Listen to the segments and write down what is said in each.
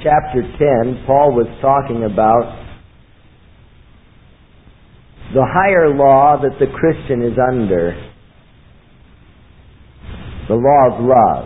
chapter 10, Paul was talking about the higher law that the Christian is under, the law of love.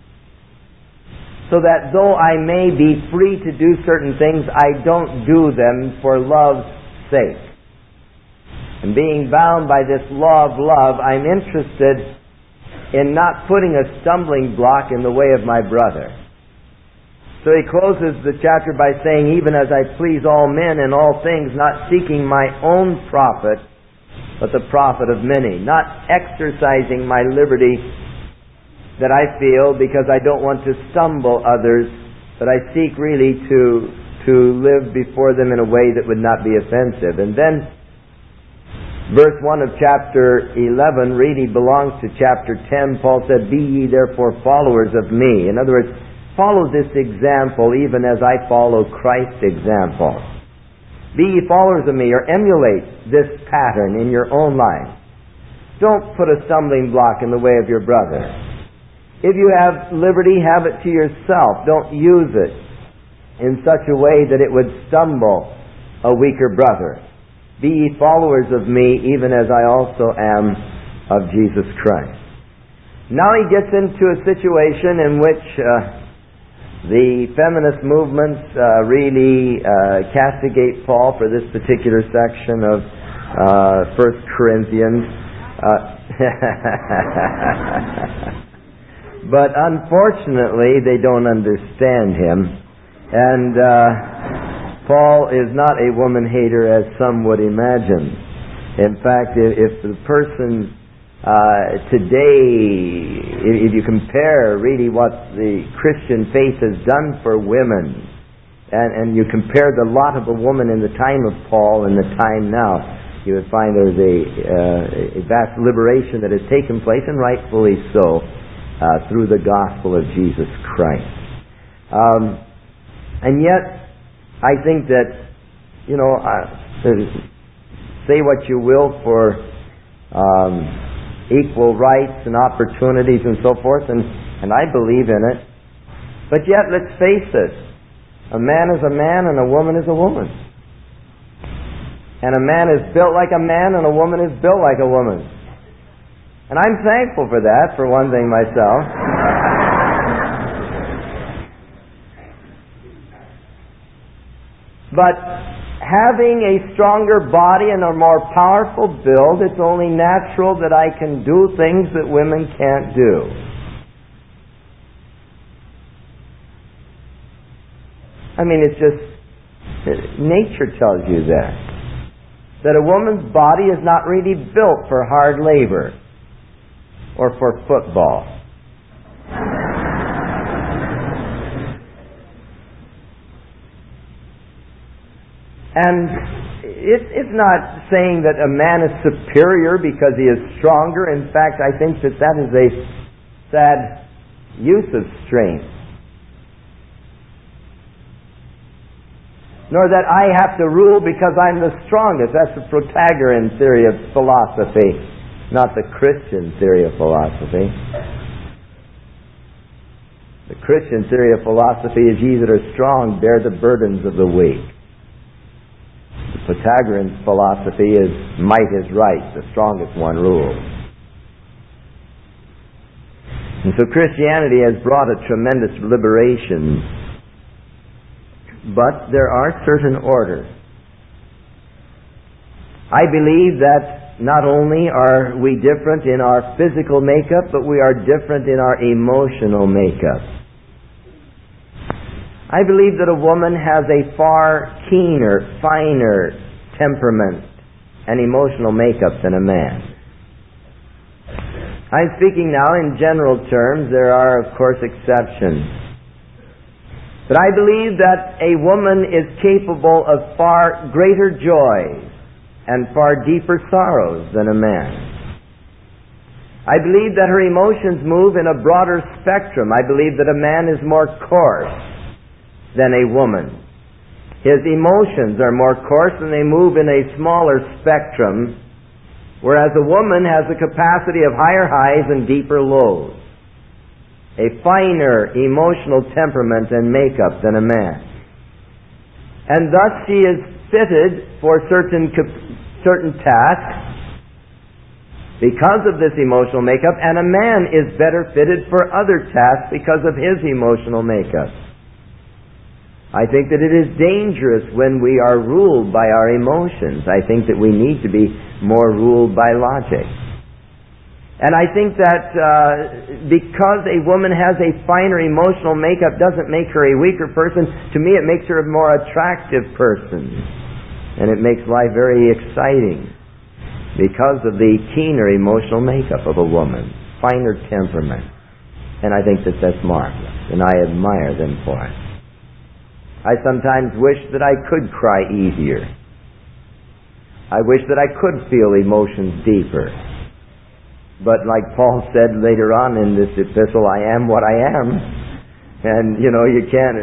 So that though I may be free to do certain things, I don't do them for love's sake. And being bound by this law of love, I'm interested in not putting a stumbling block in the way of my brother. So he closes the chapter by saying, even as I please all men in all things, not seeking my own profit, but the profit of many. Not exercising my liberty that I feel because I don't want to stumble others, but I seek really to live before them in a way that would not be offensive. And then verse 1 of chapter 11 really belongs to chapter 10. Paul said, be ye therefore followers of me. In other words, follow this example even as I follow Christ's example. Be ye followers of me, or emulate this pattern in your own life. Don't put a stumbling block in the way of your brother. If you have liberty, have it to yourself. Don't use it in such a way that it would stumble a weaker brother. Be ye followers of me, even as I also am of Jesus Christ. Now he gets into a situation in which the feminist movements really castigate Paul for this particular section of 1 Corinthians. But unfortunately, they don't understand him. And Paul is not a woman hater as some would imagine. In fact, if the person today, if you compare really what the Christian faith has done for women, and you compare the lot of a woman in the time of Paul and the time now, you would find there's a vast liberation that has taken place, and rightfully so, through the gospel of Jesus Christ. And yet, I think that, say what you will for equal rights and opportunities and so forth, and I believe in it. But yet, let's face it, a man is a man and a woman is a woman. And a man is built like a man and a woman is built like a woman. And I'm thankful for that, for one thing myself. But having a stronger body and a more powerful build, it's only natural that I can do things that women can't do. I mean, it's just, nature tells you that. That a woman's body is not really built for hard labor or for football. And it's not saying that a man is superior because he is stronger. In fact, I think that is a sad use of strength. Nor that I have to rule because I'm the strongest. That's the Protagorean theory of philosophy, not the Christian theory of philosophy. The Christian theory of philosophy is ye that are strong bear the burdens of the weak. The Pythagorean philosophy is might is right, the strongest one rules. And so Christianity has brought a tremendous liberation. But there are certain orders. I believe that not only are we different in our physical makeup, but we are different in our emotional makeup. I believe that a woman has a far keener, finer temperament and emotional makeup than a man. I'm speaking now in general terms. There are, of course, exceptions. But I believe that a woman is capable of far greater joys and far deeper sorrows than a man. I believe that her emotions move in a broader spectrum. I believe that a man is more coarse than a woman. His emotions are more coarse and they move in a smaller spectrum, whereas a woman has the capacity of higher highs and deeper lows. a finer emotional temperament and makeup than a man. And thus she is fitted for certain tasks because of this emotional makeup, and a man is better fitted for other tasks because of his emotional makeup. I think that it is dangerous when we are ruled by our emotions. I think that we need to be more ruled by logic. And I think that because a woman has a finer emotional makeup doesn't make her a weaker person. To me, it makes her a more attractive person. And it makes life very exciting because of the keener emotional makeup of a woman, finer temperament. And I think that that's marvelous, and I admire them for it. I sometimes wish that I could cry easier. I wish that I could feel emotions deeper. But like Paul said later on in this epistle, I am what I am. And, you can't,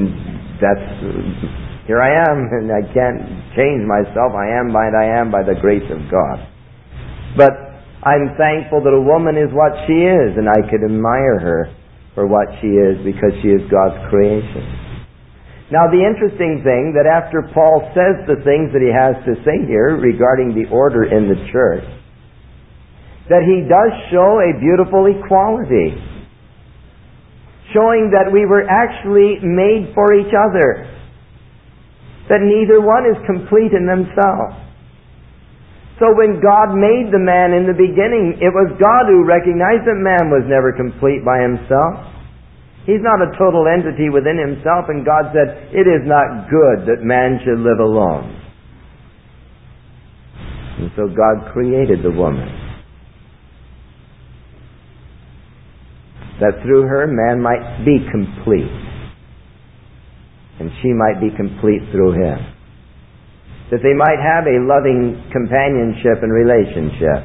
here I am, and I can't change myself. I am by the grace of God. But I'm thankful that a woman is what she is, and I could admire her for what she is because she is God's creation. Now, the interesting thing that after Paul says the things that he has to say here regarding the order in the church, that he does show a beautiful equality, showing that we were actually made for each other, that neither one is complete in themselves. So when God made the man in the beginning, it was God who recognized that man was never complete by himself. He's not a total entity within himself, and God said, it is not good that man should live alone. And so God created the woman, that through her man might be complete, and she might be complete through him, that they might have a loving companionship and relationship,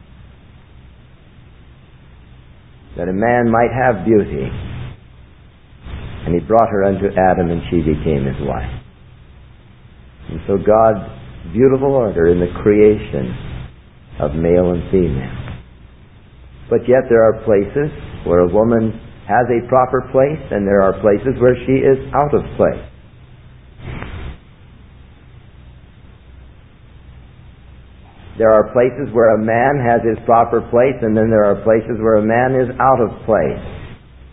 that a man might have beauty. And he brought her unto Adam, and she became his wife. And so God's beautiful order in the creation of male and female. But yet there are places where a woman has a proper place, and there are places where she is out of place. There are places where a man has his proper place, and then there are places where a man is out of place.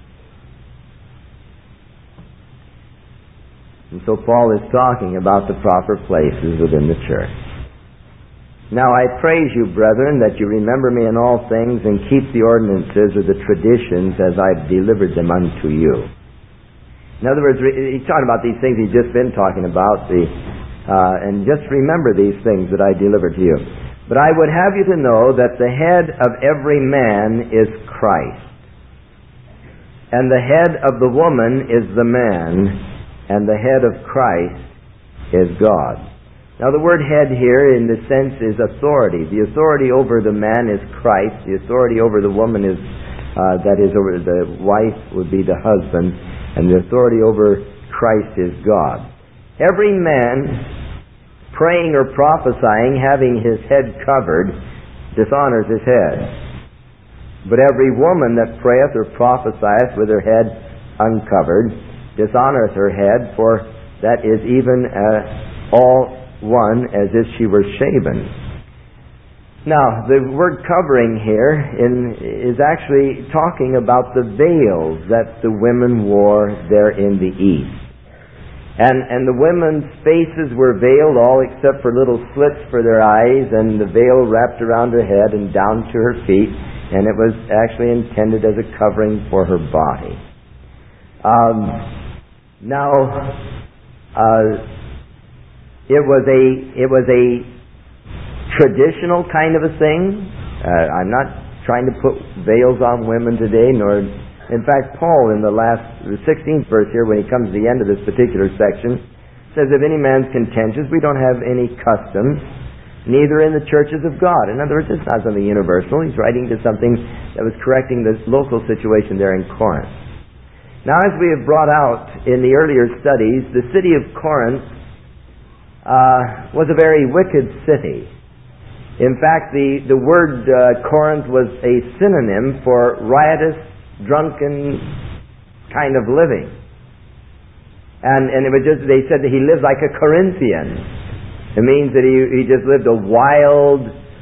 And so Paul is talking about the proper places within the church. Now I praise you, brethren, that you remember me in all things and keep the ordinances or the traditions as I've delivered them unto you. In other words, he's talking about these things he's just been talking about, and just remember these things that I delivered to you. But I would have you to know that the head of every man is Christ, and the head of the woman is the man, and the head of Christ is God. Now the word head here in the sense is authority. The authority over the man is Christ. The authority over the woman is, that is over the wife would be the husband. And the authority over Christ is God. Every man praying or prophesying having his head covered dishonors his head. But every woman that prayeth or prophesieth with her head uncovered dishonoreth her head, for that is even all one as if she were shaven. Now, the word covering here is actually talking about the veils that the women wore there in the East. And the women's faces were veiled all except for little slits for their eyes, and the veil wrapped around her head and down to her feet, and it was actually intended as a covering for her body. It was a traditional kind of a thing. I'm not trying to put veils on women today, nor, in fact, Paul in the 16th verse here, when he comes to the end of this particular section, says, if any man's contentious, we don't have any customs, neither in the churches of God. In other words, it's not something universal. He's writing to something that was correcting the local situation there in Corinth. Now, as we have brought out in the earlier studies, the city of Corinth was a very wicked city. In fact, the word Corinth was a synonym for riotous drunken kind of living. And it was just, they said that he lived like a Corinthian. It means that he just lived a wild,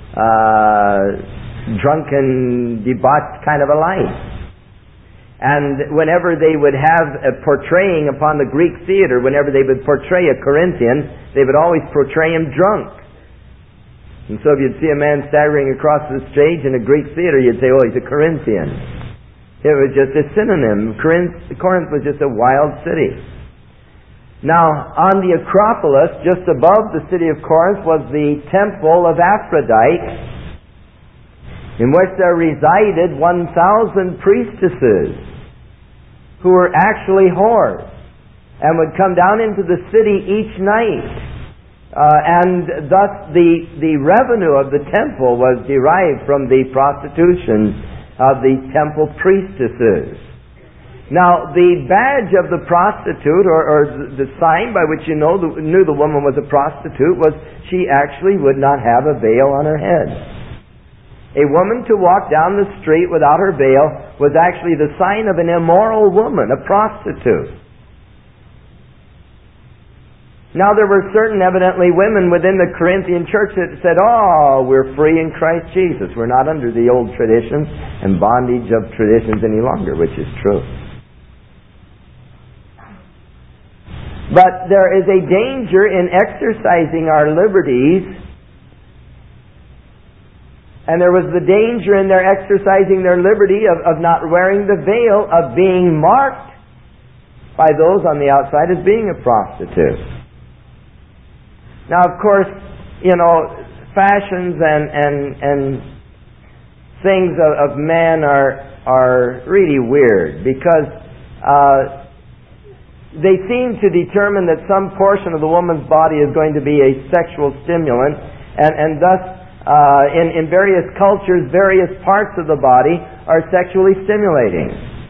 drunken, debauched kind of a life. And whenever they would have a portraying upon the Greek theater, whenever they would portray a Corinthian, they would always portray him drunk. And so if you'd see a man staggering across the stage in a Greek theater, you'd say, oh, he's a Corinthian. It was just a synonym. Corinth was just a wild city. Now, on the Acropolis, just above the city of Corinth, was the temple of Aphrodite, in which there resided 1,000 priestesses who were actually whores and would come down into the city each night. And thus the revenue of the temple was derived from the prostitution of the temple priestesses. Now, the badge of the prostitute, or the sign by which you knew the woman was a prostitute, was she actually would not have a veil on her head. A woman to walk down the street without her veil was actually the sign of an immoral woman, a prostitute. Now there were certain, evidently, women within the Corinthian church that said, oh, we're free in Christ Jesus. We're not under the old traditions and bondage of traditions any longer, which is true. But there is a danger in exercising our liberties. And there was the danger in their exercising their liberty of not wearing the veil, of being marked by those on the outside as being a prostitute. Now, of course, fashions and things of men are really weird, because they seem to determine that some portion of the woman's body is going to be a sexual stimulant, and thus in various cultures, various parts of the body are sexually stimulating.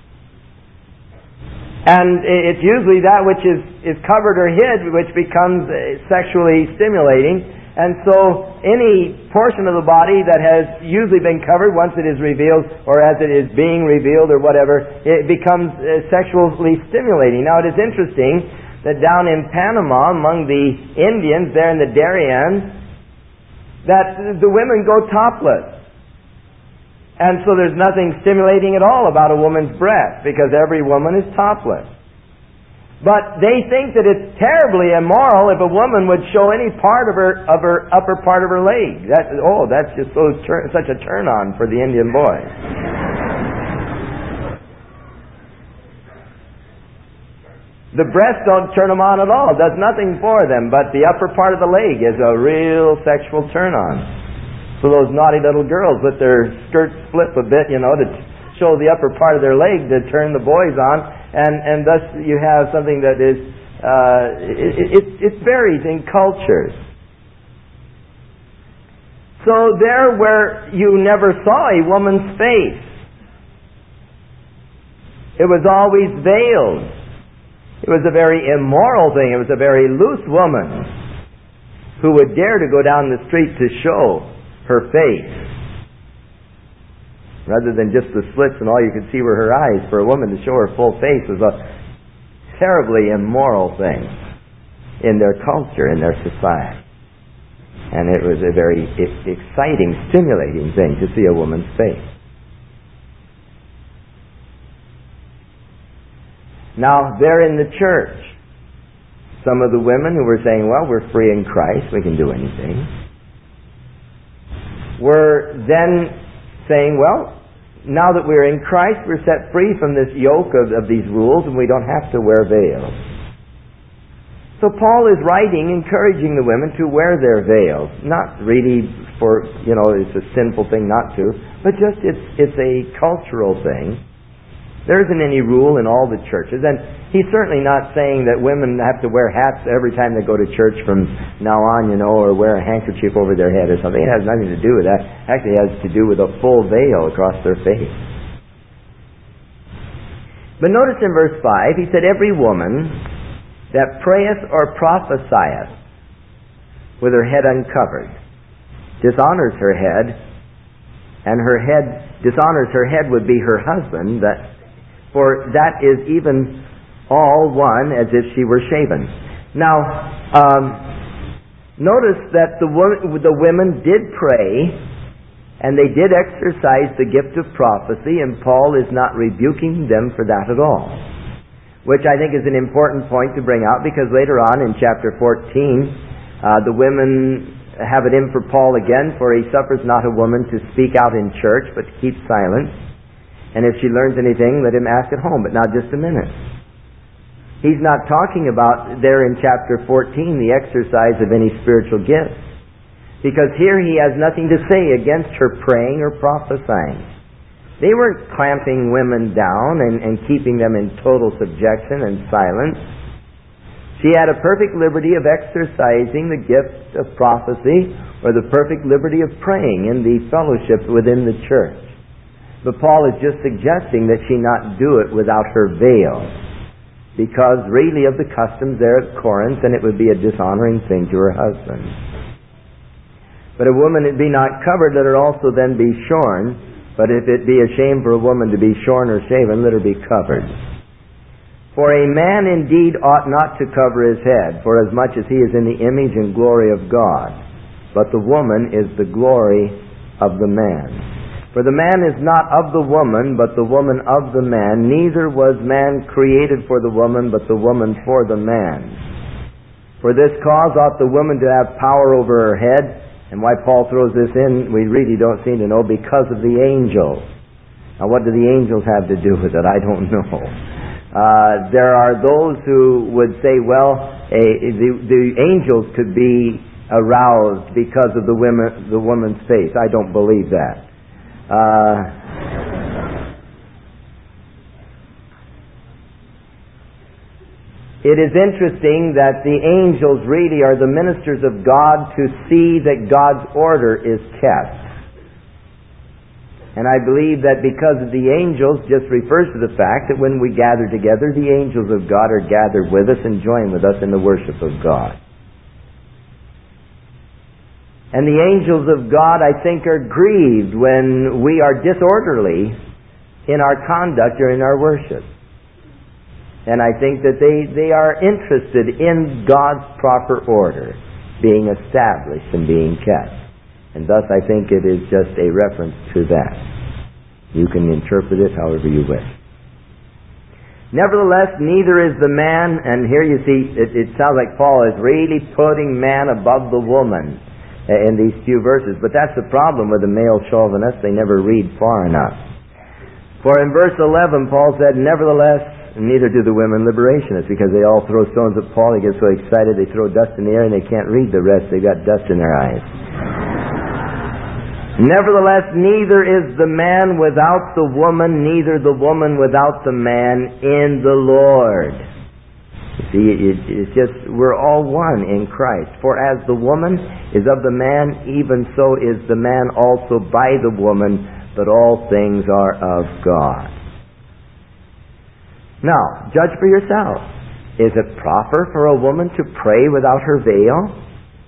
And it's usually that which is covered or hid which becomes sexually stimulating. And so any portion of the body that has usually been covered, once it is revealed, or as it is being revealed or whatever, it becomes sexually stimulating. Now it is interesting that down in Panama, among the Indians there in the Darien, that the women go topless. And so there's nothing stimulating at all about a woman's breast, because every woman is topless. But they think that it's terribly immoral if a woman would show any part of her upper part of her leg. That's just such a turn on for the Indian boys. The breasts don't turn them on at all. It does nothing for them. But the upper part of the leg is a real sexual turn-on. So those naughty little girls with their skirts flip a bit, to show the upper part of their leg to turn the boys on. And thus you have something that is, it varies in cultures. So there where you never saw a woman's face, it was always veiled. It was a very immoral thing. It was a very loose woman who would dare to go down the street to show her face, rather than just the slits and all you could see were her eyes. For a woman to show her full face was a terribly immoral thing in their culture, in their society. And it was a very exciting, stimulating thing to see a woman's face. Now, there in the church, some of the women who were saying, well, we're free in Christ, we can do anything, were then saying, well, now that we're in Christ, we're set free from this yoke of these rules, and we don't have to wear veils. So Paul is writing, encouraging the women to wear their veils. Not really for, it's a sinful thing not to, but just it's a cultural thing. There isn't any rule in all the churches. And he's certainly not saying that women have to wear hats every time they go to church from now on, or wear a handkerchief over their head or something. It has nothing to do with that. Actually, it has to do with a full veil across their face. But notice in verse 5, he said, every woman that prayeth or prophesieth with her head uncovered dishonors her head, and her head dishonors her head would be her husband, that for that is even all one as if she were shaven. Now, notice that the women did pray, and they did exercise the gift of prophecy, and Paul is not rebuking them for that at all. Which I think is an important point to bring out, because later on in chapter 14, the women have it in for Paul again, for he suffers not a woman to speak out in church, but to keep silent. And if she learns anything, let him ask at home, but now just a minute. He's not talking about there in chapter 14 the exercise of any spiritual gifts. Because here he has nothing to say against her praying or prophesying. They weren't clamping women down and keeping them in total subjection and silence. She had a perfect liberty of exercising the gift of prophecy or the perfect liberty of praying in the fellowship within the church. But Paul is just suggesting that she not do it without her veil, because really of the customs there at Corinth, and it would be a dishonoring thing to her husband. But a woman be not covered, let her also then be shorn. But if it be a shame for a woman to be shorn or shaven, let her be covered. For a man indeed ought not to cover his head, for as much as he is in the image and glory of God. But the woman is the glory of the man. For the man is not of the woman, but the woman of the man. Neither was man created for the woman, but the woman for the man. For this cause ought the woman to have power over her head. And why Paul throws this in, we really don't seem to know, because of the angels. Now what do the angels have to do with it? I don't know. There are those who would say, well, the angels could be aroused because of the woman's face. I don't believe that. It is interesting that the angels really are the ministers of God to see that God's order is kept. And I believe that because of the angels just refers to the fact that when we gather together, the angels of God are gathered with us and join with us in the worship of God. And the angels of God, I think, are grieved when we are disorderly in our conduct or in our worship. And I think that they are interested in God's proper order being established and being kept. And thus I think it is just a reference to that. You can interpret it however you wish. Nevertheless, neither is the man, and here you see, it sounds like Paul is really putting man above the woman in these few verses. But that's the problem with the male chauvinists. They never read far enough. For in verse 11, Paul said, nevertheless, neither do the women liberationists, because they all throw stones at Paul. He gets so excited they throw dust in the air and they can't read the rest. They've got dust in their eyes. Nevertheless, neither is the man without the woman, neither the woman without the man in the Lord. You see, it's just, we're all one in Christ. For as the woman is of the man, even so is the man also by the woman, but all things are of God. Now, judge for yourself. Is it proper for a woman to pray without her veil?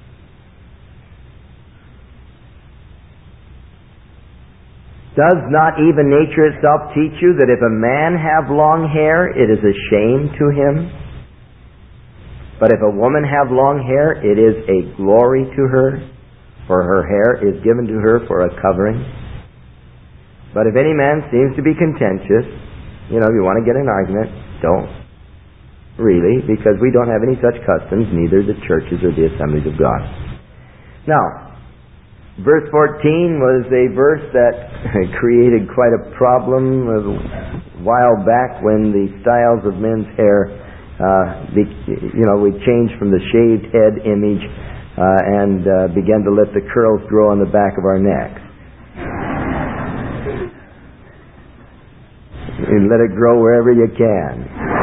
Does not even nature itself teach you that if a man have long hair, it is a shame to him? But if a woman have long hair, it is a glory to her, for her hair is given to her for a covering. But if any man seems to be contentious, if you want to get an argument, don't. Really, because we don't have any such customs, neither the churches or the assemblies of God. Now, verse 14 was a verse that created quite a problem a while back when the styles of men's hair, we changed from the shaved head image and began to let the curls grow on the back of our necks. And let it grow wherever you can.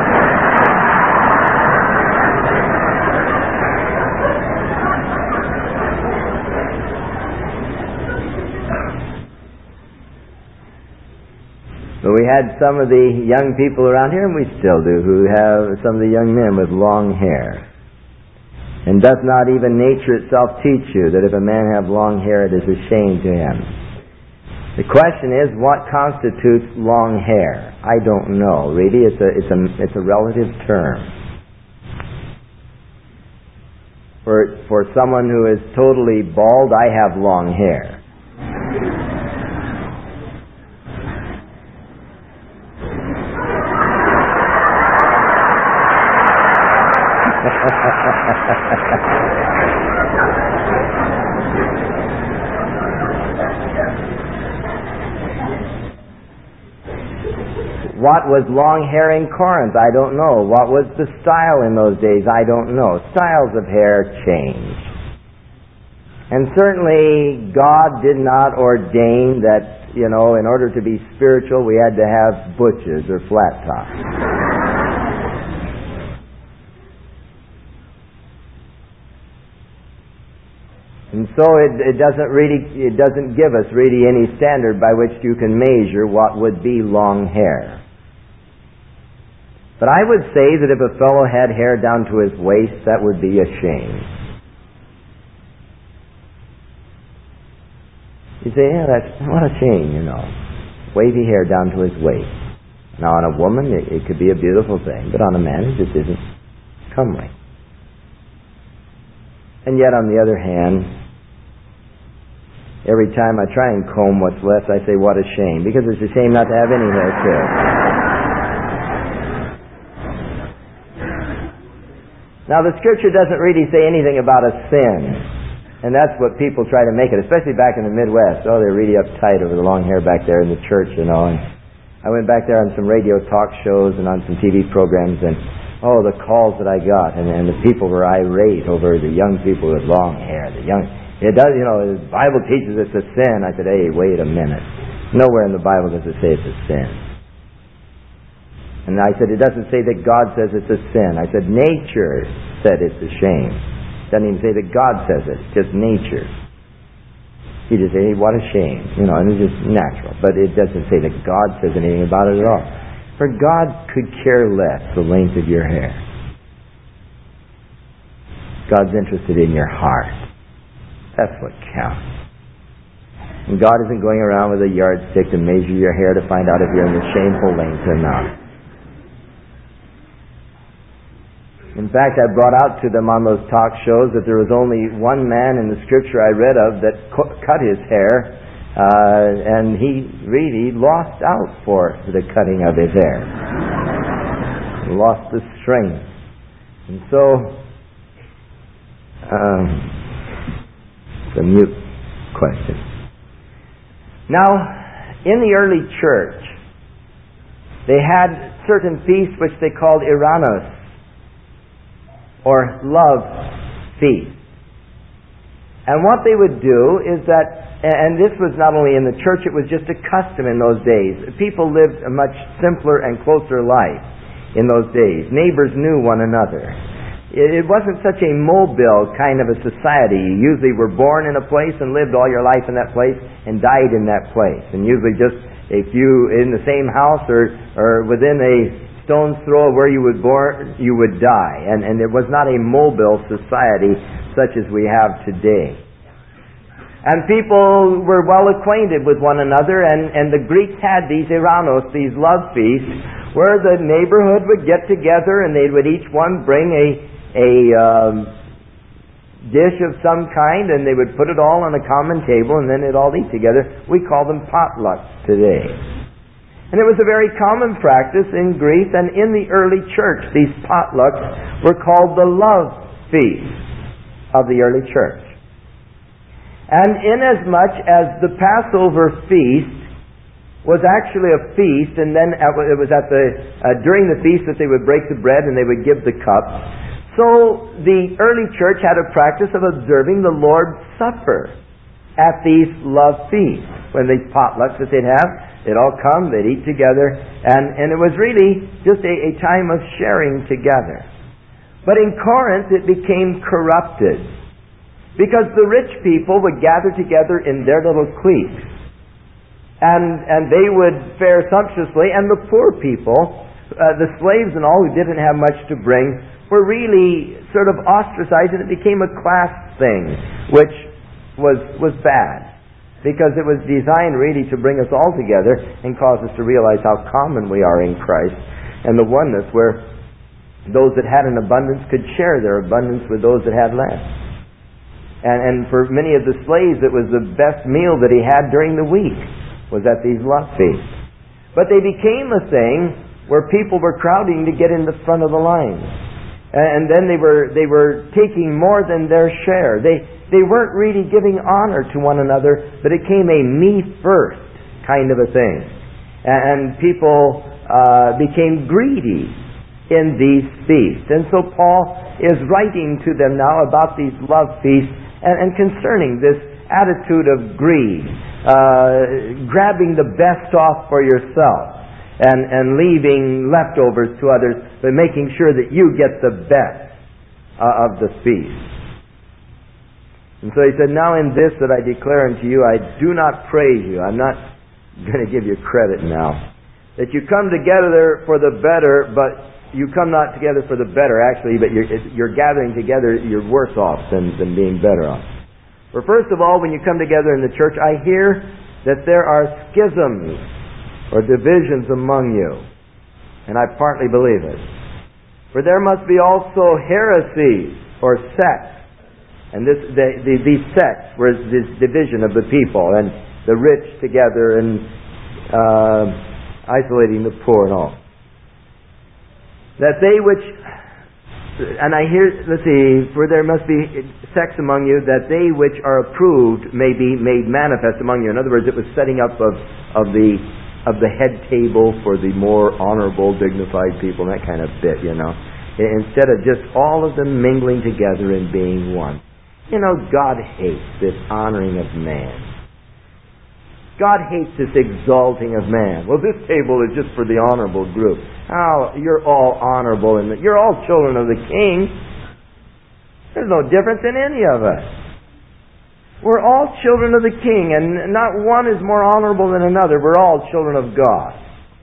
But we had some of the young people around here, and we still do, who have some of the young men with long hair. And does not even nature itself teach you that if a man have long hair, it is a shame to him? The question is, what constitutes long hair? I don't know. Really, it's a relative term. For someone who is totally bald, I have long hair. What was long hair in Corinth? I don't know. What was the style in those days? I don't know. Styles of hair change. And certainly God did not ordain that, in order to be spiritual we had to have butches or flat tops. And so it doesn't give us really any standard by which you can measure what would be long hair. But I would say that if a fellow had hair down to his waist, that would be a shame. You say, what a shame, wavy hair down to his waist. Now on a woman, it could be a beautiful thing, but on a man, it just isn't comely. And yet, on the other hand, every time I try and comb what's left, I say, what a shame, because it's a shame not to have any hair, too. Now, the Scripture doesn't really say anything about a sin, and that's what people try to make it, especially back in the Midwest. Oh, they're really uptight over the long hair back there in the church, And I went back there on some radio talk shows and on some TV programs, and the calls that I got, and the people were irate over the young people with long hair. The Bible teaches it's a sin. I said, hey, wait a minute. Nowhere in the Bible does it say it's a sin. And I said, it doesn't say that God says it's a sin. I said, nature said it's a shame. It doesn't even say that God says it. It's just nature. You just say, hey, what a shame. And it's just natural. But it doesn't say that God says anything about it at all. For God could care less the length of your hair. God's interested in your heart. That's what counts. And God isn't going around with a yardstick to measure your hair to find out if you're in the shameful length or not. In fact, I brought out to them on those talk shows that there was only one man in the Scripture I read of that cut his hair, and he really lost out for the cutting of his hair. He lost the strength. And so, it's a mute question. Now, in the early church, they had certain feasts which they called Iranos, or love feast. And what they would do is that, and this was not only in the church, it was just a custom in those days. People lived a much simpler and closer life in those days. Neighbors knew one another. It wasn't such a mobile kind of a society. You usually were born in a place and lived all your life in that place and died in that place. And usually just if you in the same house or within a stone's throw of where you were born, you would die. And it was not a mobile society such as we have today. And people were well acquainted with one another, and the Greeks had these Iranos, these love feasts, where the neighborhood would get together and they would each one bring a dish of some kind, and they would put it all on a common table, and then they'd all eat together. We call them potlucks today. And it was a very common practice in Greece and in the early church. These potlucks were called the love feast of the early church. And inasmuch as the Passover feast was actually a feast, and then it was during the feast that they would break the bread and they would give the cup. So the early church had a practice of observing the Lord's Supper at these love feasts. When these potlucks that they'd have, they'd all come, they'd eat together, and it was really just a time of sharing together. But in Corinth, it became corrupted, because the rich people would gather together in their little cliques, and they would fare sumptuously, and the poor people, the slaves and all who didn't have much to bring, were really sort of ostracized, and it became a class thing, which was bad. because it was designed really to bring us all together and cause us to realize how common we are in Christ, and the oneness where those that had an abundance could share their abundance with those that had less. And for many of the slaves, it was the best meal that he had during the week, was at these love feasts. But they became a thing where people were crowding to get in the front of the line. And then they were taking more than their share. They weren't really giving honor to one another, but it became a me first kind of a thing. And people became greedy in these feasts. And so Paul is writing to them now about these love feasts and concerning this attitude of greed, grabbing the best off for yourself and leaving leftovers to others, but making sure that you get the best of the feast. And so he said, now in this that I declare unto you, I do not praise you. I'm not going to give you credit now. That you come together for the better, but you come not together for the better, actually, but you're gathering together, you're worse off than being better off. For first of all, when you come together in the church, I hear that there are schisms or divisions among you. And I partly believe it. For there must be also heresies or sects. And these sects were this division of the people, and the rich together and isolating the poor and all. That they which, and I hear, let's see, for there must be sects among you, that they which are approved may be made manifest among you. In other words, it was setting up of the head table for the more honorable, dignified people, that kind of bit, you know. Instead of just all of them mingling together and being one. You know, God hates this honoring of man. God hates this exalting of man. Well, this table is just for the honorable group. Oh, you're all honorable, and you're all children of the King. There's no difference in any of us. We're all children of the King, and not one is more honorable than another. We're all children of God.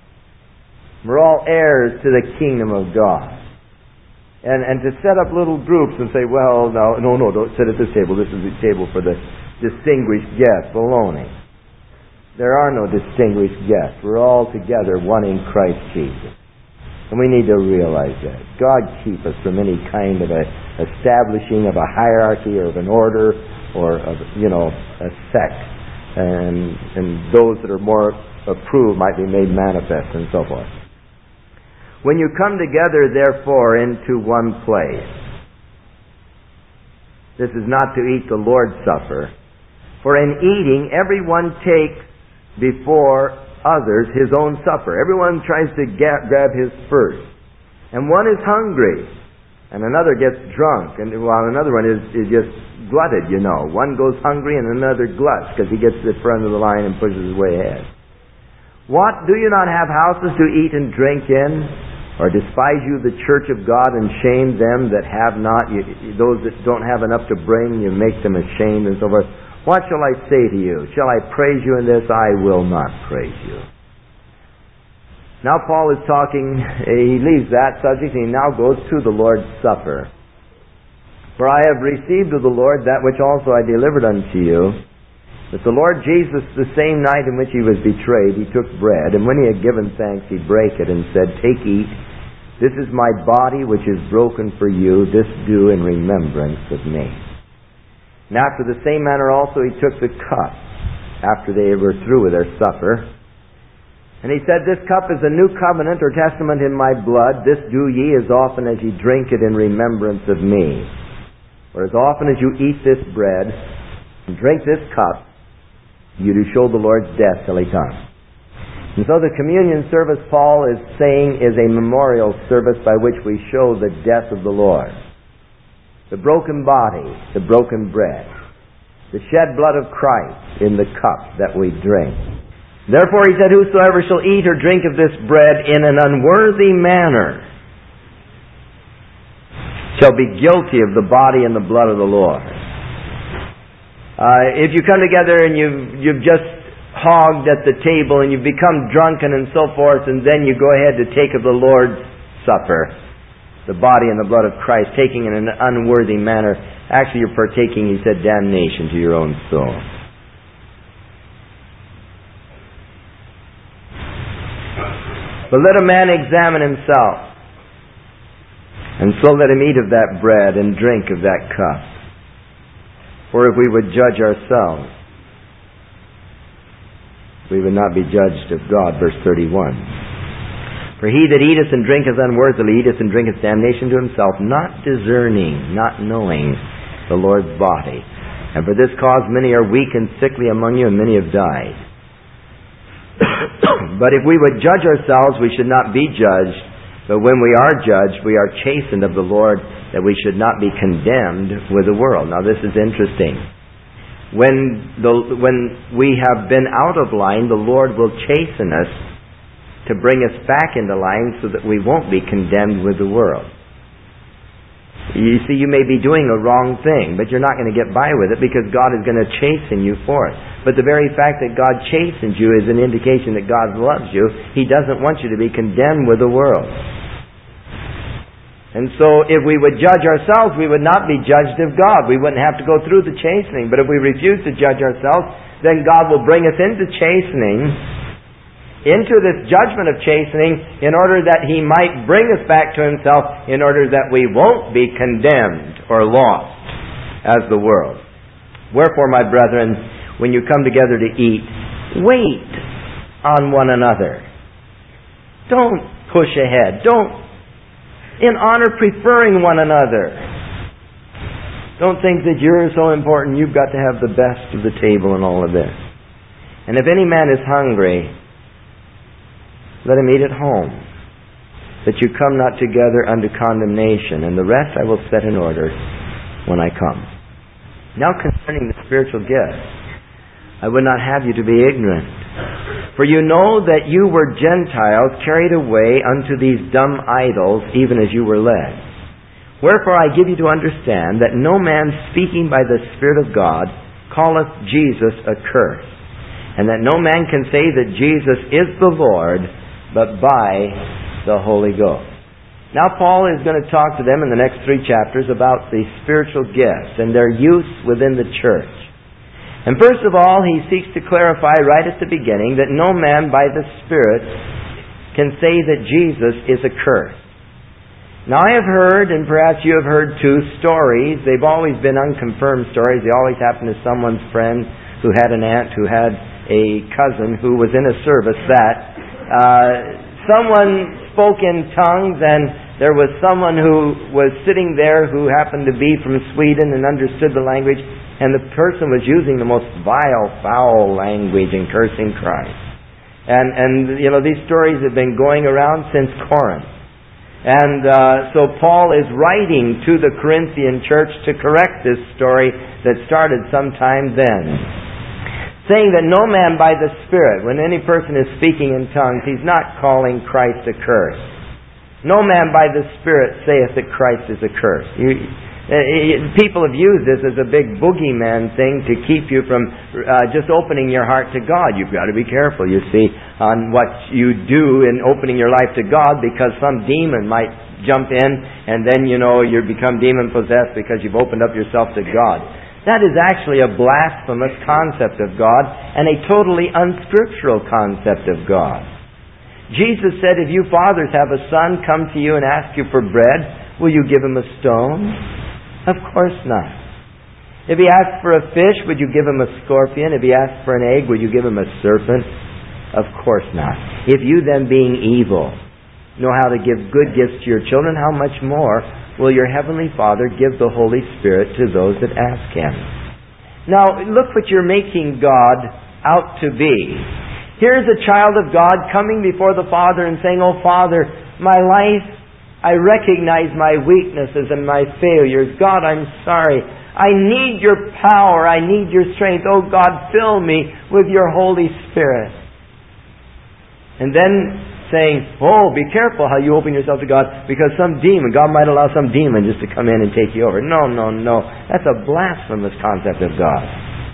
We're all heirs to the kingdom of God. And to set up little groups and say, well, no, don't sit at this table. This is the table for the distinguished guests. Baloney. There are no distinguished guests. We're all together, one in Christ Jesus. And we need to realize that. God keep us from any kind of a establishing of a hierarchy or of an order or of, a sect. And those that are more approved might be made manifest and so forth. When you come together, therefore, into one place, this is not to eat the Lord's Supper. For in eating, everyone takes before others his own supper. Everyone tries to grab his first. And one is hungry, and another gets drunk, and while another one is just glutted, One goes hungry and another gluts because he gets to the front of the line and pushes his way ahead. What? Do you not have houses to eat and drink in? Or despise you the church of God and shame them that have not? Those that don't have enough to bring, you make them ashamed and so forth. What shall I say to you? Shall I praise you in this? I will not praise you. Now Paul is talking, he leaves that subject and he now goes to the Lord's Supper. For I have received of the Lord that which also I delivered unto you, that the Lord Jesus, the same night in which he was betrayed, he took bread, and when he had given thanks, he brake it and said, Take, eat, this is my body which is broken for you, this do in remembrance of me. And after the same manner also he took the cup, after they were through with their supper. And he said, This cup is a new covenant or testament in my blood. This do ye as often as ye drink it in remembrance of me. For as often as you eat this bread and drink this cup, you do show the Lord's death till he comes. And so the communion service, Paul is saying, is a memorial service by which we show the death of the Lord. The broken body, the broken bread, the shed blood of Christ in the cup that we drink. Therefore he said, Whosoever shall eat or drink of this bread in an unworthy manner shall be guilty of the body and the blood of the Lord. If you come together and you've just hogged at the table and you've become drunken and so forth, and then you go ahead to take of the Lord's Supper, the body and the blood of Christ, taking in an unworthy manner, actually you're partaking, he said, damnation to your own soul. But let a man examine himself, and so let him eat of that bread and drink of that cup. For if we would judge ourselves, we would not be judged of God. Verse 31. For he that eateth and drinketh unworthily eateth and drinketh damnation to himself, not discerning, not knowing the Lord's body. And for this cause many are weak and sickly among you, and many have died. But if we would judge ourselves, we should not be judged. But when we are judged, we are chastened of the Lord, that we should not be condemned with the world. Now this is interesting. When we have been out of line, the Lord will chasten us to bring us back into line so that we won't be condemned with the world. You see, you may be doing a wrong thing, but you're not going to get by with it because God is going to chasten you for it. But the very fact that God chastens you is an indication that God loves you. He doesn't want you to be condemned with the world. And so if we would judge ourselves, we would not be judged of God. We wouldn't have to go through the chastening. But if we refuse to judge ourselves, then God will bring us into chastening, into this judgment of chastening, in order that He might bring us back to Himself, in order that we won't be condemned or lost as the world. Wherefore, my brethren, when you come together to eat, wait on one another. Don't push ahead. Don't, in honor, preferring one another. Don't think that you're so important, you've got to have the best of the table and all of this. And if any man is hungry, let him eat at home, that you come not together unto condemnation, and the rest I will set in order when I come. Now concerning the spiritual gifts, I would not have you to be ignorant. For you know that you were Gentiles carried away unto these dumb idols, even as you were led. Wherefore I give you to understand that no man speaking by the Spirit of God calleth Jesus accursed, and that no man can say that Jesus is the Lord but by the Holy Ghost. Now Paul is going to talk to them in the next 3 chapters about the spiritual gifts and their use within the church. And first of all, he seeks to clarify right at the beginning that no man by the Spirit can say that Jesus is accursed. Now I have heard, and perhaps you have heard too, stories. They've always been unconfirmed stories. They always happen to someone's friend who had an aunt who had a cousin who was in a service that someone spoke in tongues, and there was someone who was sitting there who happened to be from Sweden and understood the language, and the person was using the most vile, foul language and cursing Christ. And you know, these stories have been going around since Corinth. And so Paul is writing to the Corinthian church to correct this story that started sometime then, saying that no man by the Spirit, when any person is speaking in tongues, he's not calling Christ accursed. No man by the Spirit saith that Christ is accursed. People have used this as a big boogeyman thing to keep you from just opening your heart to God. You've got to be careful, you see, on what you do in opening your life to God, because some demon might jump in and then, you know, you become demon-possessed because you've opened up yourself to God. That is actually a blasphemous concept of God and a totally unscriptural concept of God. Jesus said, if you fathers have a son come to you and ask you for bread, will you give him a stone? Of course not. If he asks for a fish, would you give him a scorpion? If he asks for an egg, would you give him a serpent? Of course not. If you then, being evil, know how to give good gifts to your children, how much more will your heavenly Father give the Holy Spirit to those that ask Him? Now, look what you're making God out to be. Here's a child of God coming before the Father and saying, oh Father, my life, I recognize my weaknesses and my failures. God, I'm sorry. I need your power. I need your strength. Oh God, fill me with your Holy Spirit. And then saying, oh, be careful how you open yourself to God, because some demon, God might allow some demon just to come in and take you over. No. That's a blasphemous concept of God.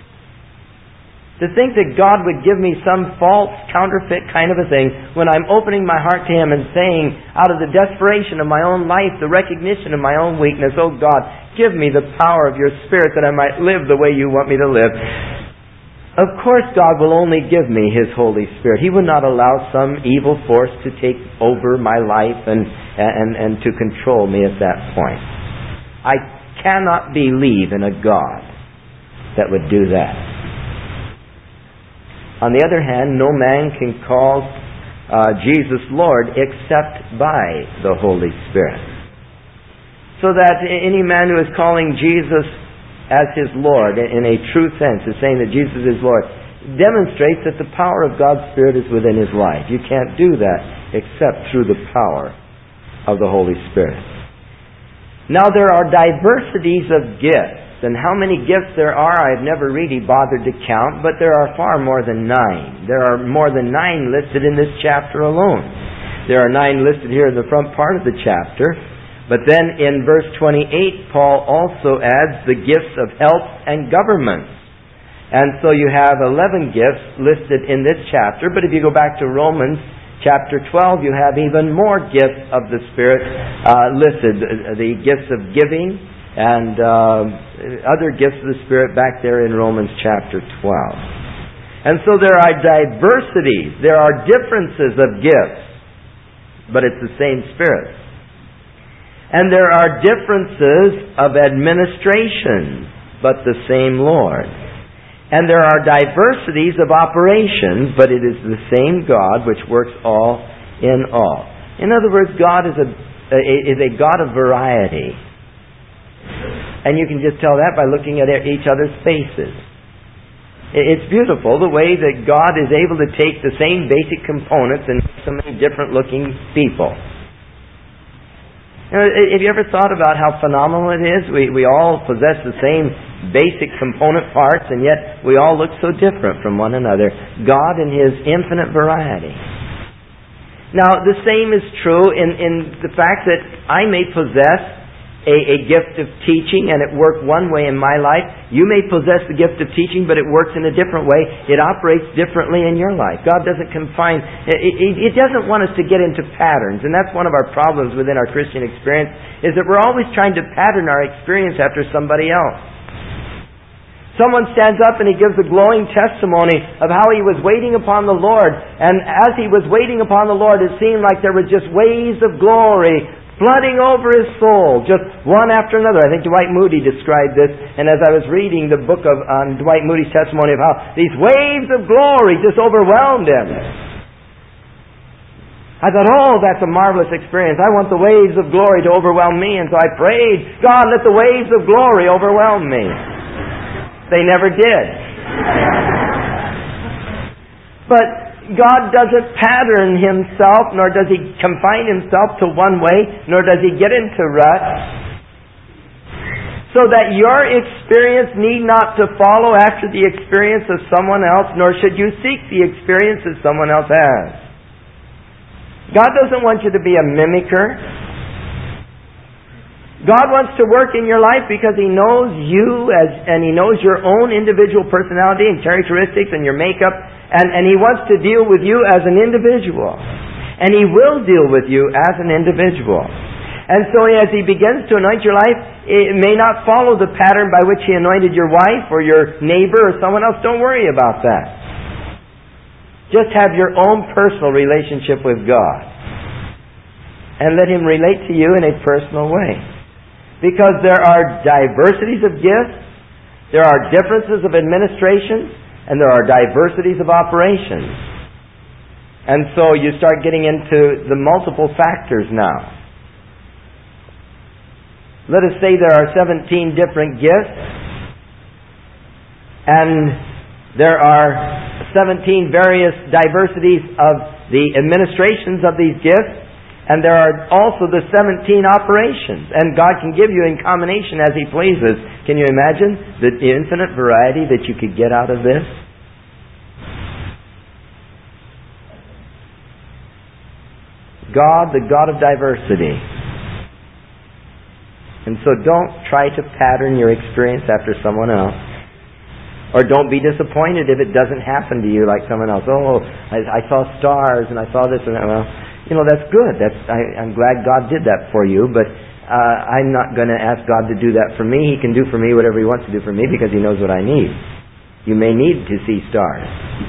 To think that God would give me some false, counterfeit kind of a thing when I'm opening my heart to Him and saying, out of the desperation of my own life, the recognition of my own weakness, oh God, give me the power of your Spirit that I might live the way you want me to live. Of course, God will only give me His Holy Spirit. He would not allow some evil force to take over my life and to control me at that point. I cannot believe in a God that would do that. On the other hand, no man can call Jesus Lord except by the Holy Spirit. So that any man who is calling Jesus as his Lord in a true sense, is saying that Jesus is Lord, demonstrates that the power of God's Spirit is within his life. You can't do that except through the power of the Holy Spirit. Now there are diversities of gifts, and how many gifts there are I've never really bothered to count, but there are far more than 9. There are more than 9 listed in this chapter alone. There are 9 listed here in the front part of the chapter. But then in verse 28, Paul also adds the gifts of help and government. And so you have 11 gifts listed in this chapter. But if you go back to Romans chapter 12, you have even more gifts of the Spirit listed. The gifts of giving and other gifts of the Spirit back there in Romans chapter 12. And so there are diversities. There are differences of gifts. But it's the same Spirit. And there are differences of administration, but the same Lord. And there are diversities of operations, but it is the same God which works all in all. In other words, God is a God of variety. And you can just tell that by looking at each other's faces. It's beautiful the way that God is able to take the same basic components and make so many different looking people. Have you ever thought about how phenomenal it is? We all possess the same basic component parts, and yet we all look so different from one another. God in His infinite variety. Now, the same is true in the fact that I may possess a gift of teaching, and it worked one way in my life. You may possess the gift of teaching, but it works in a different way. It operates differently in your life. God doesn't confine... It doesn't want us to get into patterns, and that's one of our problems within our Christian experience, is that we're always trying to pattern our experience after somebody else. Someone stands up and he gives a glowing testimony of how he was waiting upon the Lord, and as he was waiting upon the Lord, it seemed like there was just waves of glory flooding over his soul, just one after another. I think Dwight Moody described this, and as I was reading the book of Dwight Moody's testimony of how these waves of glory just overwhelmed him, I thought, oh, that's a marvelous experience. I want the waves of glory to overwhelm me, and so I prayed, God, let the waves of glory overwhelm me. They never did. But God doesn't pattern Himself, nor does He confine Himself to one way, nor does He get into ruts, so that your experience need not to follow after the experience of someone else, nor should you seek the experience that someone else has. God doesn't want you to be a mimicker. God wants to work in your life because He knows you and He knows your own individual personality and characteristics and your makeup, and He wants to deal with you as an individual. And He will deal with you as an individual. And so as He begins to anoint your life, it may not follow the pattern by which He anointed your wife or your neighbor or someone else. Don't worry about that. Just have your own personal relationship with God. And let Him relate to you in a personal way. Because there are diversities of gifts, there are differences of administration, and there are diversities of operations. And so you start getting into the multiple factors now. Let us say there are 17 different gifts, and there are 17 various diversities of the administrations of these gifts. And there are also the 17 operations. And God can give you in combination as He pleases. Can you imagine the infinite variety that you could get out of this? God, the God of diversity. And so don't try to pattern your experience after someone else. Or don't be disappointed if it doesn't happen to you like someone else. Oh, I saw stars and I saw this and that. Well, that's good. I'm glad God did that for you, but I'm not going to ask God to do that for me. He can do for me whatever He wants to do for me because He knows what I need. You may need to see stars.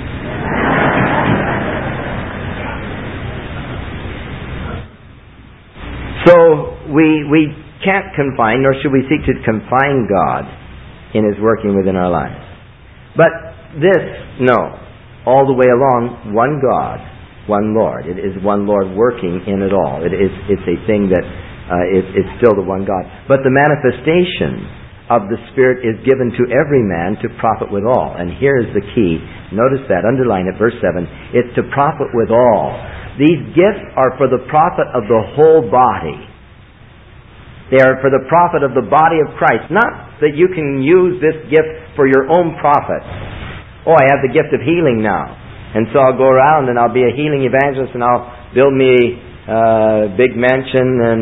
So we can't confine, nor should we seek to confine God in His working within our lives. But this, no. All the way along, one God, one Lord. It is one Lord working in it all. It's a thing that it's still the one God. But the manifestation of the Spirit is given to every man to profit withal. And here is the key. Notice that. Underline it, verse 7. It's to profit withal. These gifts are for the profit of the whole body. They are for the profit of the body of Christ. Not that you can use this gift for your own profit. Oh, I have the gift of healing now, and so I'll go around and I'll be a healing evangelist, and I'll build me a big mansion, and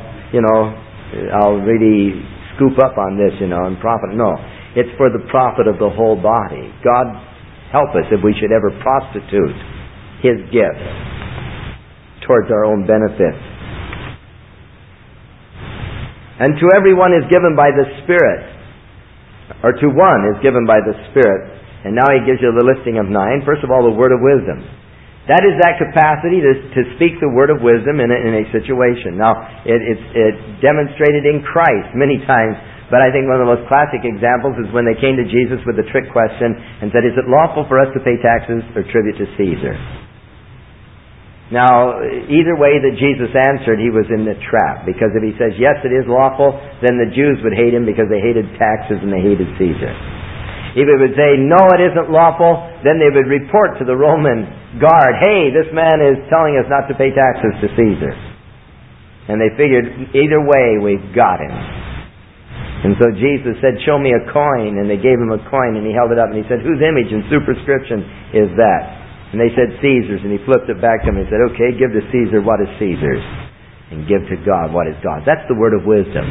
I'll really scoop up on this, and profit. No, it's for the profit of the whole body. God help us if we should ever prostitute His gift towards our own benefit. And to everyone is given by the Spirit, or to one is given by the Spirit. And now he gives you the listing of 9. First of all, the word of wisdom. That is that capacity to speak the word of wisdom in a situation. Now, it's demonstrated in Christ many times, but I think one of the most classic examples is when they came to Jesus with the trick question and said, is it lawful for us to pay taxes or tribute to Caesar? Now, either way that Jesus answered, he was in the trap. Because if he says, yes, it is lawful, then the Jews would hate him because they hated taxes and they hated Caesar. If he would say, no, it isn't lawful, then they would report to the Roman guard, hey, this man is telling us not to pay taxes to Caesar. And they figured, either way, we've got him. And so Jesus said, show me a coin. And they gave him a coin, and he held it up, and he said, whose image and superscription is that? And they said, Caesar's. And he flipped it back to them and said, okay, give to Caesar what is Caesar's, and give to God what is God's. That's the word of wisdom.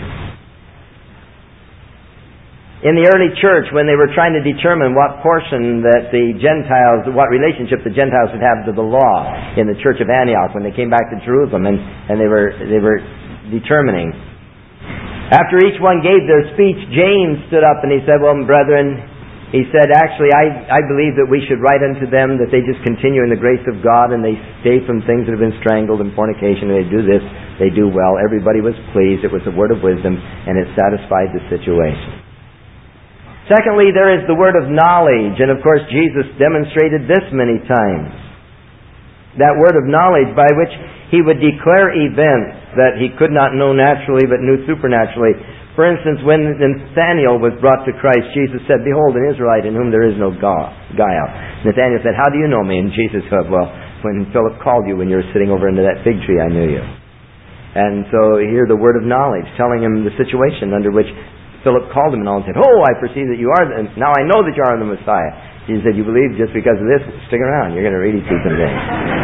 In the early church, when they were trying to determine what portion that the Gentiles, what relationship the Gentiles would have to the law in the church of Antioch, when they came back to Jerusalem, and they were determining. After each one gave their speech, James stood up and he said, well, brethren, he said, actually, I believe that we should write unto them that they just continue in the grace of God, and they stay from things that have been strangled and fornication, and they do this, they do well. Everybody was pleased. It was a word of wisdom, and it satisfied the situation. Secondly, there is the word of knowledge, and of course Jesus demonstrated this many times. That word of knowledge by which He would declare events that He could not know naturally but knew supernaturally. For instance, when Nathanael was brought to Christ, Jesus said, behold, an Israelite in whom there is no guile. Nathanael said, how do you know me? And Jesus said, well, when Philip called you when you were sitting over under that fig tree, I knew you. And so here the word of knowledge, telling him the situation under which Philip called him and all and said, oh, I perceive that you are, and now I know that you are the Messiah. Jesus said, you believe just because of this? Stick around. You're going to really see some things.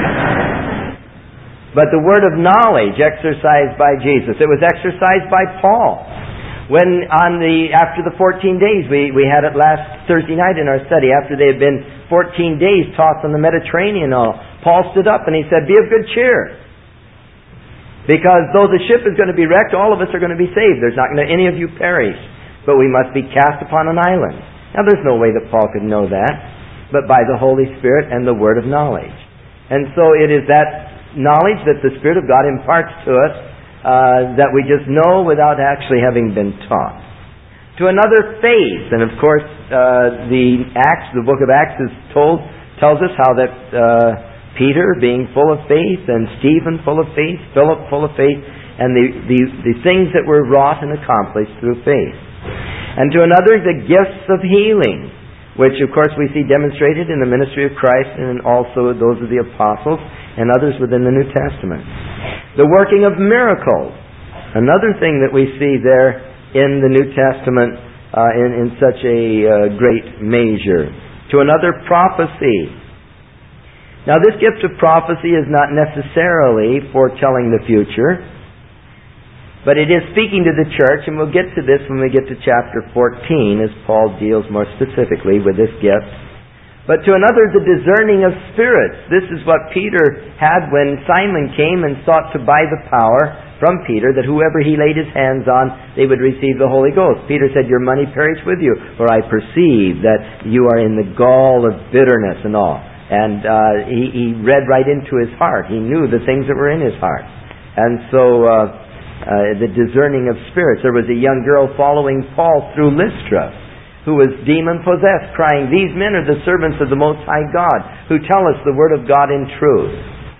But the word of knowledge exercised by Jesus, it was exercised by Paul. When after the 14 days, we had it last Thursday night in our study, after they had been 14 days tossed on the Mediterranean, Paul stood up and he said, be of good cheer. Because though the ship is going to be wrecked, all of us are going to be saved. There's not going to any of you perish. But we must be cast upon an island. Now there's no way that Paul could know that, but by the Holy Spirit and the word of knowledge. And so it is that knowledge that the Spirit of God imparts to us that we just know without actually having been taught. To another, faith. And of course, the book of Acts tells us how that Peter being full of faith, and Stephen full of faith, Philip full of faith, and the things that were wrought and accomplished through faith. And to another, the gifts of healing, which of course we see demonstrated in the ministry of Christ and also those of the apostles and others within the New Testament. The working of miracles, another thing that we see there in the New Testament in such a great measure. To another, prophecy. Now this gift of prophecy is not necessarily foretelling the future, but it is speaking to the church, and we'll get to this when we get to chapter 14 as Paul deals more specifically with this gift. But to another, the discerning of spirits. This is what Peter had when Simon came and sought to buy the power from Peter that whoever he laid his hands on, they would receive the Holy Ghost. Peter said, "Your money perish with you, for I perceive that you are in the gall of bitterness," and all. And he read right into his heart. He knew the things that were in his heart. And so the discerning of spirits. There was a young girl following Paul through Lystra who was demon-possessed, crying, "These men are the servants of the Most High God, who tell us the Word of God in truth."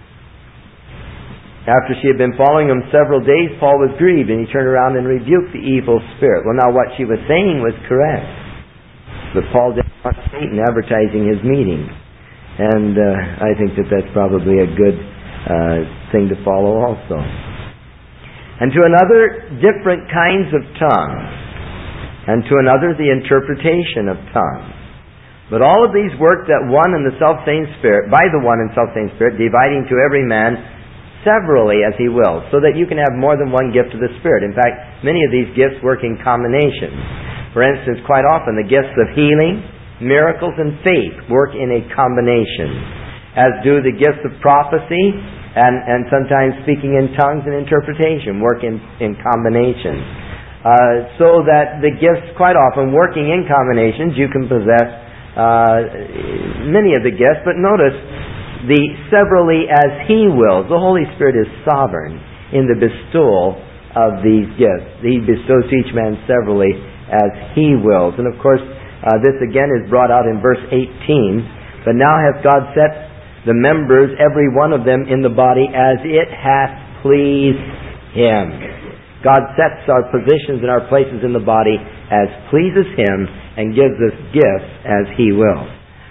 After she had been following him several days, Paul was grieved, and he turned around and rebuked the evil spirit. Well, now what she was saying was correct, but Paul didn't want Satan advertising his meetings. And I think that that's probably a good thing to follow also. And to another, different kinds of tongues. And to another, the interpretation of tongues. But all of these work that one and the self-same Spirit, by the one and self-same Spirit, dividing to every man severally as he wills, so that you can have more than one gift of the Spirit. In fact, many of these gifts work in combination. For instance, quite often the gifts of healing, miracles, and faith work in a combination, as do the gifts of prophecy and sometimes speaking in tongues and interpretation work in combination. So that the gifts, quite often working in combinations, you can possess many of the gifts, but notice the severally as He wills. The Holy Spirit is sovereign in the bestowal of these gifts. He bestows each man severally as He wills. And of course, this again is brought out in verse 18. "But now hath God set the members, every one of them, in the body as it hath pleased Him." God sets our positions and our places in the body as pleases Him and gives us gifts as He wills.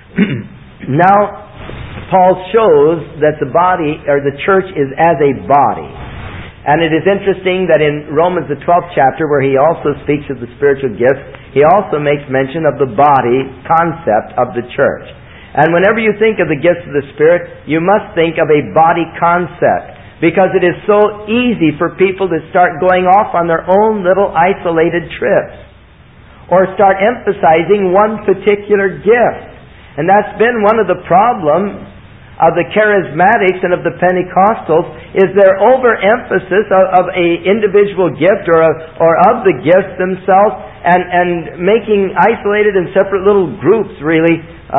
Now, Paul shows that the body, or the church, is as a body. And it is interesting that in Romans the 12th chapter, where he also speaks of the spiritual gifts, he also makes mention of the body concept of the church. And whenever you think of the gifts of the Spirit, you must think of a body concept. Because it is so easy for people to start going off on their own little isolated trips. Or start emphasizing one particular gift. And that's been one of the problems of the charismatics and of the Pentecostals, is their overemphasis of a individual gift or of the gifts themselves, and making isolated and separate little groups really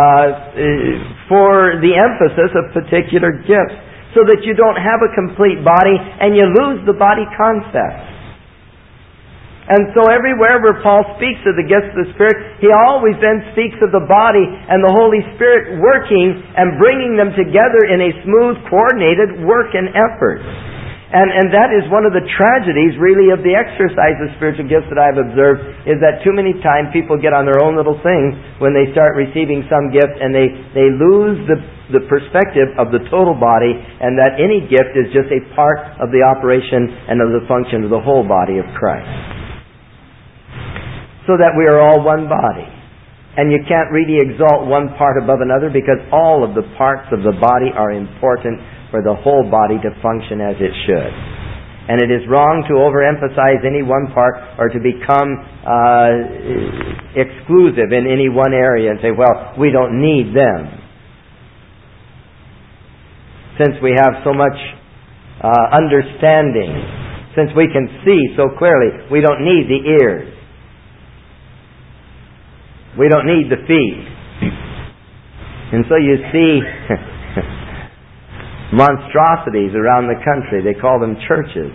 for the emphasis of particular gifts. So that you don't have a complete body and you lose the body concept. And so everywhere where Paul speaks of the gifts of the Spirit, he always then speaks of the body and the Holy Spirit working and bringing them together in a smooth, coordinated work and effort. And that is one of the tragedies, really, of the exercise of spiritual gifts that I've observed, is that too many times people get on their own little things when they start receiving some gift, and they lose the perspective of the total body, and that any gift is just a part of the operation and of the function of the whole body of Christ. So that we are all one body. And you can't really exalt one part above another, because all of the parts of the body are important for the whole body to function as it should. And it is wrong to overemphasize any one part or to become exclusive in any one area and say, well, we don't need them. Since we have so much understanding, since we can see so clearly, we don't need the ears. We don't need the feet. And so you see monstrosities around the country. They call them churches.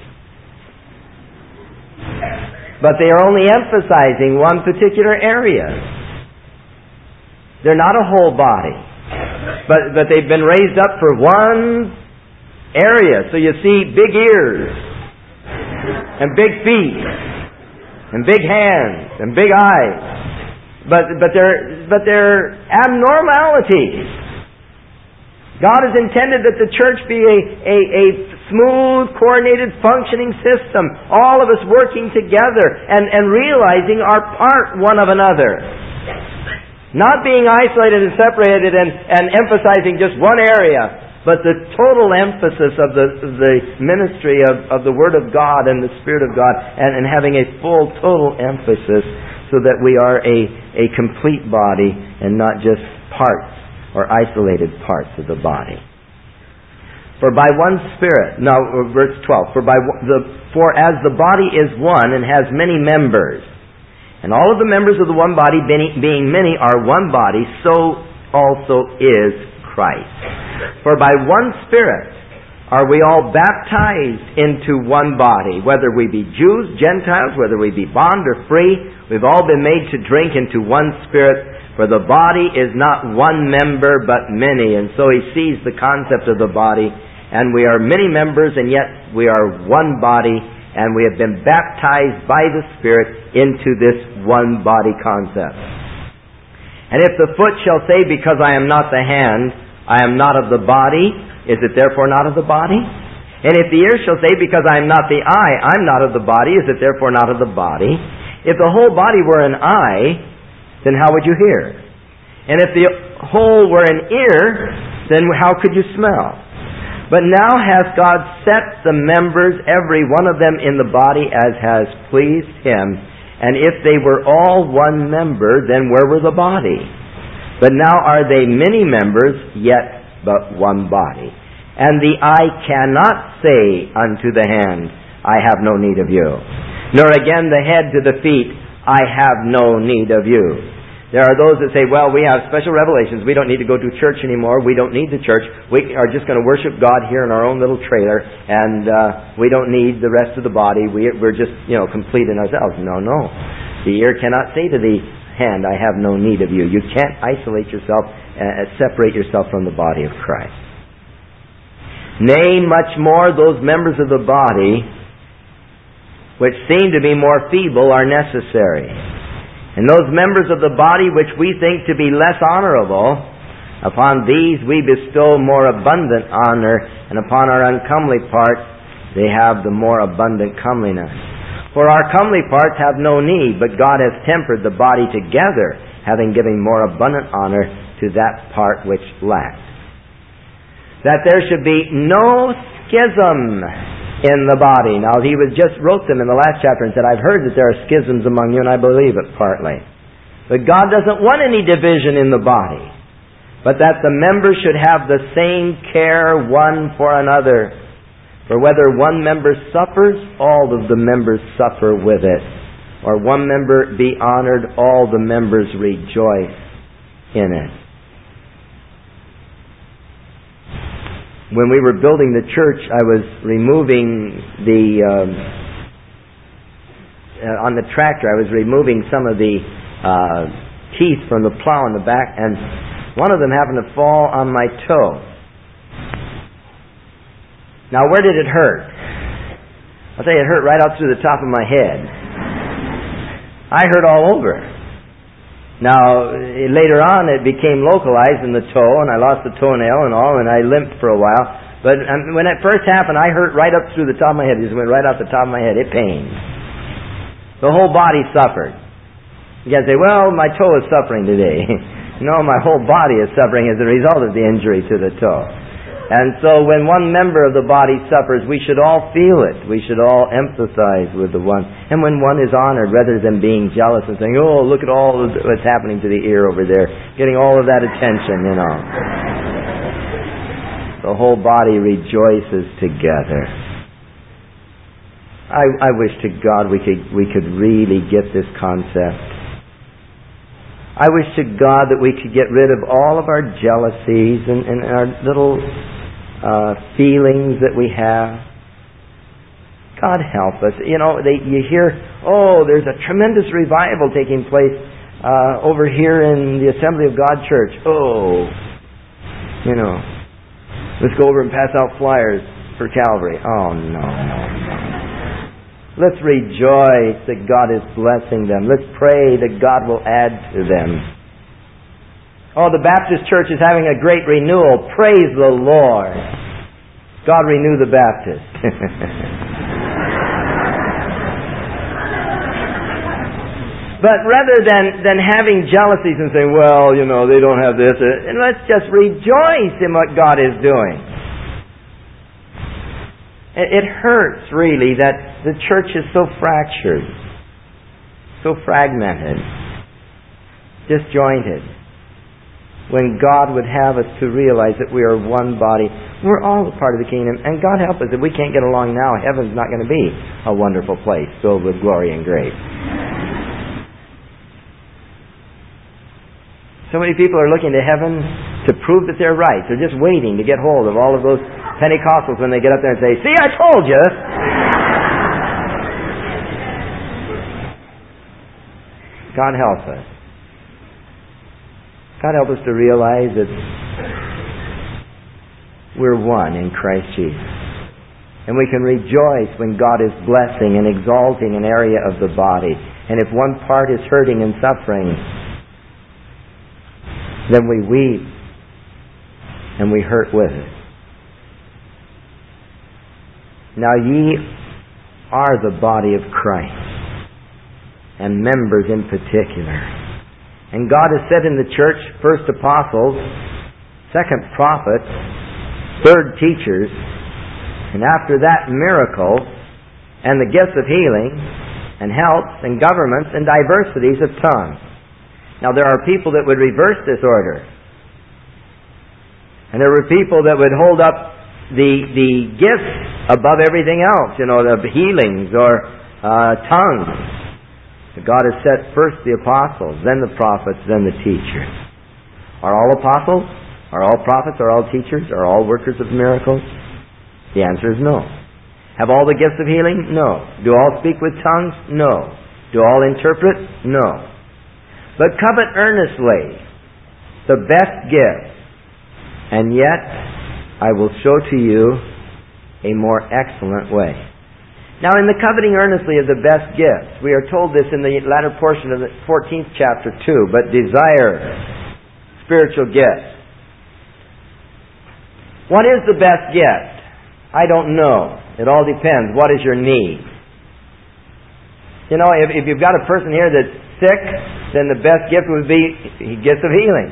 But they are only emphasizing one particular area. They're not a whole body. But they've been raised up for one area. So you see big ears, and big feet, and big hands, and big eyes. But they're abnormalities. God has intended that the church be a smooth, coordinated, functioning system. All of us working together and realizing our part one of another. Not being isolated and separated and emphasizing just one area, but the total emphasis of the ministry of the Word of God and the Spirit of God, and having a full, total emphasis, so that we are a complete body and not just parts or isolated parts of the body. For by one Spirit, now verse 12, for as the body is one and has many members, and all of the members of the one body being many are one body, so also is Christ. For by one Spirit are we all baptized into one body, whether we be Jews, Gentiles, whether we be bond or free, we've all been made to drink into one Spirit, for the body is not one member but many. And so he sees the concept of the body, and we are many members, and yet we are one body, and we have been baptized by the Spirit into this one body concept. And if the foot shall say, because I am not the hand, I am not of the body, is it therefore not of the body? And if the ear shall say, because I am not the eye, I'm not of the body, is it therefore not of the body? If the whole body were an eye, then how would you hear? And if the whole were an ear, then how could you smell? But now hath God set the members, every one of them, in the body as has pleased Him. And if they were all one member, then where were the body? But now are they many members, yet but one body. And the eye cannot say unto the hand, I have no need of you. Nor again the head to the feet, I have no need of you. There are those that say, well, we have special revelations. We don't need to go to church anymore. We don't need the church. We are just going to worship God here in our own little trailer, and we don't need the rest of the body. We're just, complete in ourselves. No. The ear cannot say to the hand, I have no need of you. You can't isolate yourself and separate yourself from the body of Christ. Nay, much more, those members of the body which seem to be more feeble are necessary. And those members of the body which we think to be less honorable, upon these we bestow more abundant honor, and upon our uncomely parts they have the more abundant comeliness. For our comely parts have no need, but God has tempered the body together, having given more abundant honor to that part which lacked. That there should be no schism in the body. Now, he just wrote them in the last chapter and said, I've heard that there are schisms among you, and I believe it partly. But God doesn't want any division in the body, but that the members should have the same care one for another. For whether one member suffers, all of the members suffer with it. Or one member be honored, all the members rejoice in it. When we were building the church, I was removing on the tractor, I was removing some of the teeth from the plow in the back, and one of them happened to fall on my toe. Now, where did it hurt? I'll tell you, it hurt right out through the top of my head. I hurt all over. Now, later on, it became localized in the toe, and I lost the toenail and all, and I limped for a while. But when it first happened, I hurt right up through the top of my head. It just went right off the top of my head. It pained. The whole body suffered. You can say, well, my toe is suffering today. No, my whole body is suffering as a result of the injury to the toe. And so when one member of the body suffers, we should all feel it. We should all empathize with the one. And when one is honored, rather than being jealous and saying, oh, look at all what's happening to the ear over there, getting all of that attention, The whole body rejoices together. I wish to God we could really get this concept. I wish to God that we could get rid of all of our jealousies and our little feelings that we have. God help us. You hear, there's a tremendous revival taking place over here in the Assembly of God Church. Let's go over and pass out flyers for Calvary. Oh, no. Let's rejoice that God is blessing them. Let's pray that God will add to them. The Baptist Church is having a great renewal. Praise the Lord. God renew the Baptists. But rather than having jealousies and saying, well, they don't have this, and let's just rejoice in what God is doing. It hurts, really, that the church is so fractured, so fragmented, disjointed. when God would have us to realize that we are one body. We're all a part of the kingdom, and God help us, if we can't get along now, heaven's not going to be a wonderful place filled with glory and grace. So many people are looking to heaven to prove that they're right. They're just waiting to get hold of all of those Pentecostals when they get up there and say, "See, I told you!" God help us. God help us to realize that we're one in Christ Jesus. And we can rejoice when God is blessing and exalting an area of the body. And if one part is hurting and suffering, then we weep and we hurt with it. Now ye are the body of Christ, and members in particular. And God has said in the church, first apostles, second prophets, third teachers, and after that miracles, and the gifts of healing, and helps, and governments, and diversities of tongues. Now there are people that would reverse this order. And there were people that would hold up the gifts above everything else, the healings or tongues. God has set first the apostles, then the prophets, then the teachers. Are all apostles? Are all prophets? Are all teachers? Are all workers of miracles? The answer is no. Have all the gifts of healing? No. Do all speak with tongues? No. Do all interpret? No. But covet earnestly the best gift, and yet I will show to you a more excellent way. Now, in the coveting earnestly of the best gifts, we are told this in the latter portion of the 14th chapter too, but desire spiritual gifts. What is the best gift? I don't know. It all depends. What is your need? If you've got a person here that's sick, then the best gift would be gifts of healing.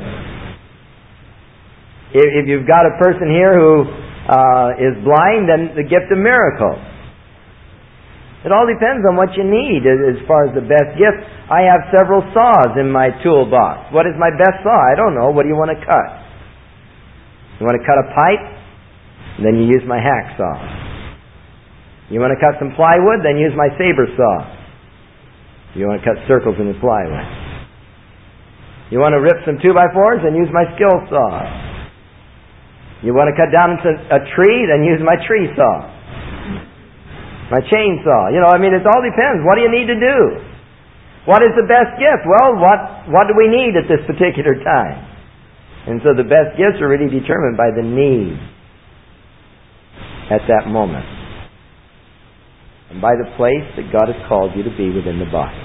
If you've got a person here who is blind, then the gift of miracles. It all depends on what you need as far as the best gift. I have several saws in my toolbox. What is my best saw? I don't know. What do you want to cut? You want to cut a pipe? Then you use my hacksaw. You want to cut some plywood? Then use my saber saw. You want to cut circles in the plywood. You want to rip some 2x4s? Then use my skill saw. You want to cut down a tree? Then use my tree saw. My chainsaw. It all depends. What do you need to do? What is the best gift? Well, what do we need at this particular time? And so the best gifts are really determined by the need at that moment, and by the place that God has called you to be within the body.